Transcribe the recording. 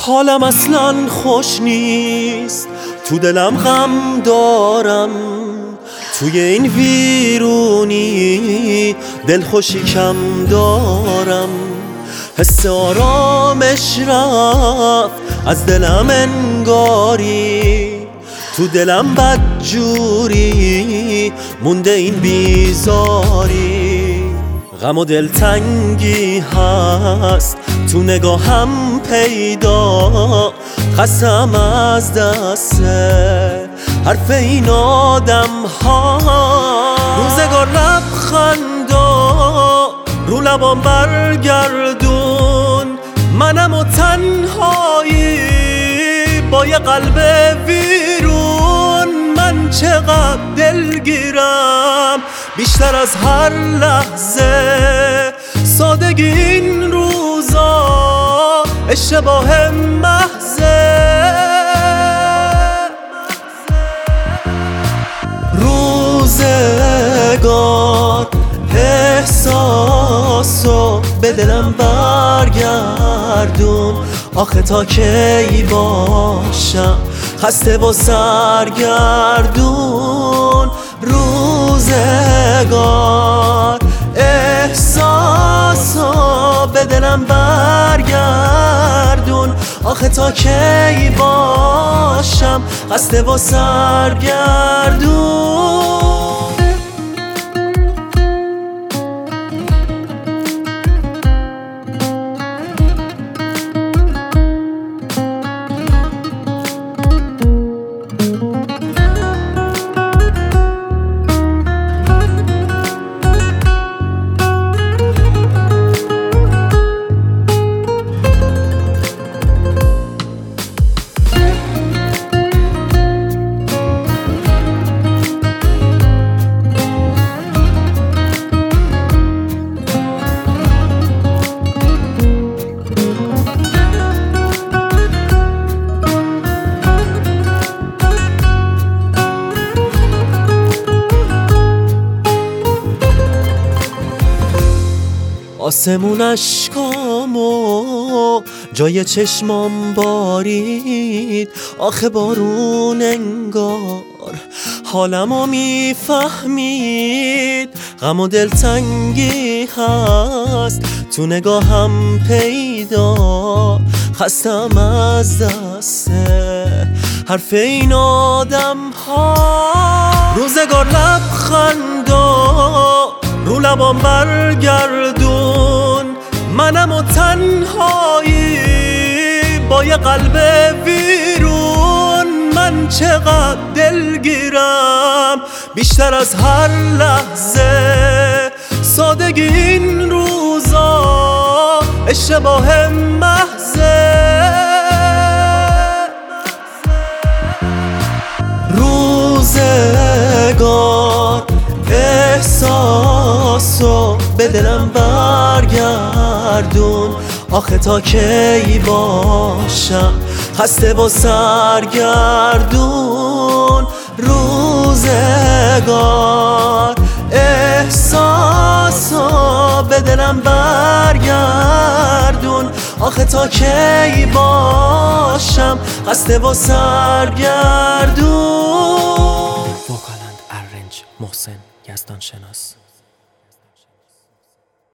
حالم اصلا خوش نیست، تو دلم غم دارم، توی این ویرونی دلخوشی کم دارم. حس آرامش رفت از دلم انگاری، تو دلم بدجوری مونده این بیزاری. غم و دلتنگی هست تو نگاهم پیدا، خستم از دست حرف این آدم ها. روزگار لبخندا رو لبام برگردون، منم و تنهایی با یه قلب ویرون. من چقدر دلگیرم بیشتر از هر لحظه، سادگی این روزا اشتباه محضه. روزگار احساسو به دلم برگردون، آخه تا کی باشم خسته و سرگردون. روزگار احساسو به دلم برگردون، آخه تا کی باشم خسته و سرگردون. آسمون اشکامو جای چشمام بارید، آخه بارون انگار حالمو میفهمید. غم و دلتنگی هست تو نگاهم پیدا، خستم از دست حرف این آدم ها. روزگار لبخندا رو لبام برگردون، منم و تنهایی با یه قلب ویرون. من چقدر دلگیرم بیشتر از هر لحظه، سادگی این روزا اشتباه محضه. روزگار احساسو به دلم برگردون، آخه تا کی باشم خسته و سرگردون. روزگار احساسو به دلم برگردون، آخه تا کی باشم خسته و سرگردون. وکالند ارنج محسن یزدان شناس.